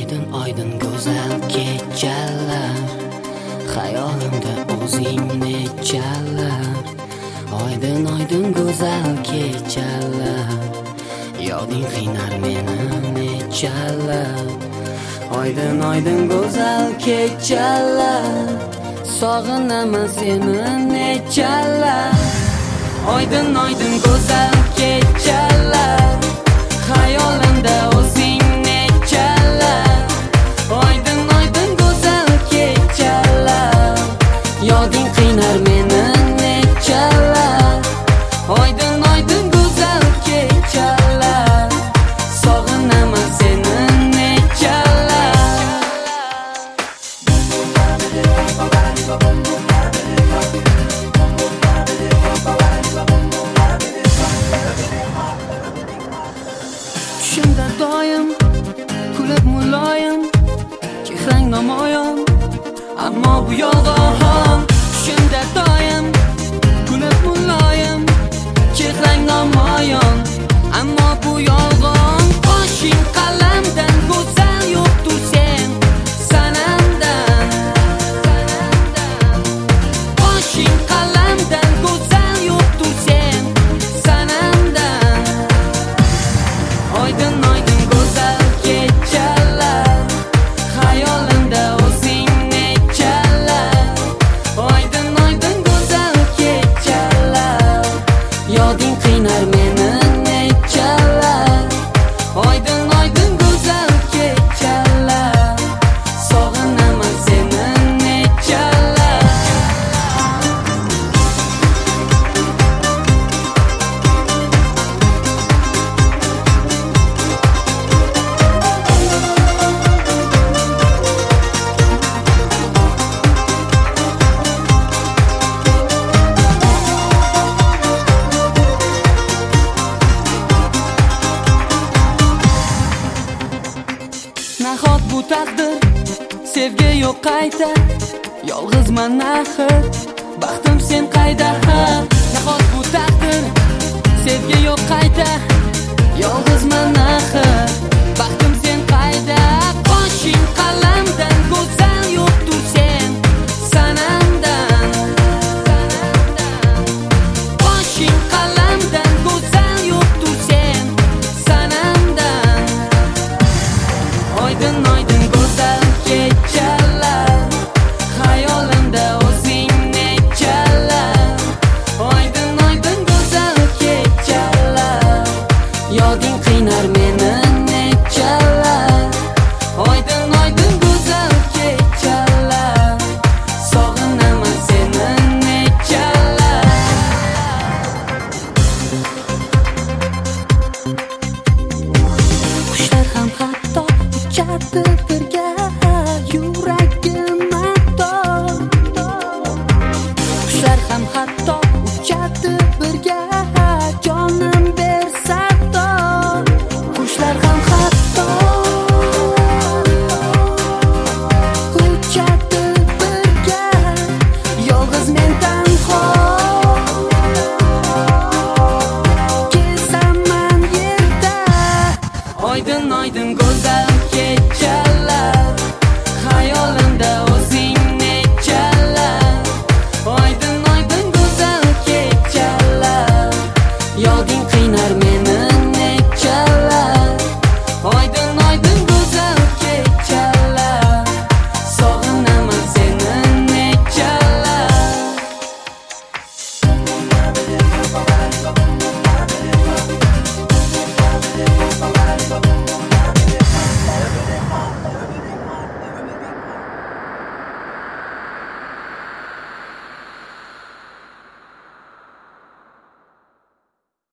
Oydin oydin go'zal kechalar, xayolimda o'zing nechalar. Oydin oydin go'zal kechalar, yoding qiynar meni nechalar. Oydin oydin go'zal kechalar, sog'inaman seni nechalar. Oydin oydin go'zal kechalar, xayolimda o'zing nechalar. Oydin oydin go'zal kechalar, yoding qiynar meni nechalar. Oydin oydin go'zal kechalar, sog'inaman seni nechalar. Tushimda doim kulib muloyim, chehrang namoyon, ammo bu yolg'on. Tushimda doim kulib muloyim, chehrang namoyon, ammo bu yolg'on. Qoshing qalamdan go'zal yo'qdir sen sanamdan. Qoshing qalamdan go'zal yo'qdir sen sanamdan. Oydin oydin go'zal kechalar, xayolimda o'zing nechalar. Oydin oydin go'zal kechalar, yoding qiynar meni nechalar. Oydin oydin go'zal kechalar, sog'inaman seni nechalar. Nahot bu taqdir, sevgi yo'q qayta, yolg'izman axir, baxtim sen qayda? Nahot bu taqdir, sevgi yo'q qayta, yolg'izman axir, baxtim sen qayda? Qoshing qalamdan go'zal yo'qdir sen sanamdan. Qoshing qalamdan go'zal yo'qdir sen sanamdan. Oydin oydin go'zal kechalar, xayolimda o'zing nechalar. Oydin oydin go'zal kechalar, yoding qiynar meni nechalar. Oydin oydin go'zal kechalar, sog'inaman seni nechalar. Qushlar ham hatto uchadi birga, yuragim mattor. Qushlar ham hatto uchadi birga, jonim bersa tor. Qushlar ham hatto uchadi birga, yolg'iz men tanho kezaman yerda. Oydin oydin go'zal kechalar, xayolimda o'zing nechalar. Oydin oydin go'zal kechalar, yoding